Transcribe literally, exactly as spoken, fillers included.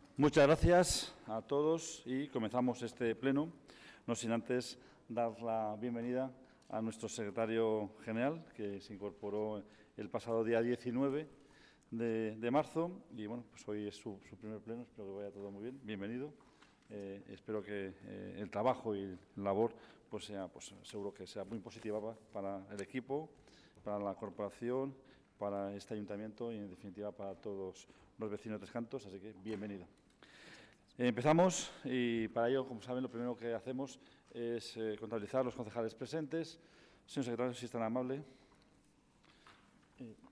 Muchas gracias a todos y comenzamos este pleno, no sin antes dar la bienvenida a nuestro secretario general, que se incorporó el pasado día diecinueve de, de marzo y bueno, pues hoy es su, su primer pleno, espero que vaya todo muy bien. Bienvenido. Eh, espero que eh, el trabajo y la labor pues sea, pues seguro que sea muy positiva para, para el equipo, para la corporación, para este ayuntamiento y en definitiva para todos los vecinos de Tres Cantos, así que bienvenido. Eh, empezamos y para ello, como saben, lo primero que hacemos es eh, contabilizar los concejales presentes. Señor secretario, si es tan amable. Eh,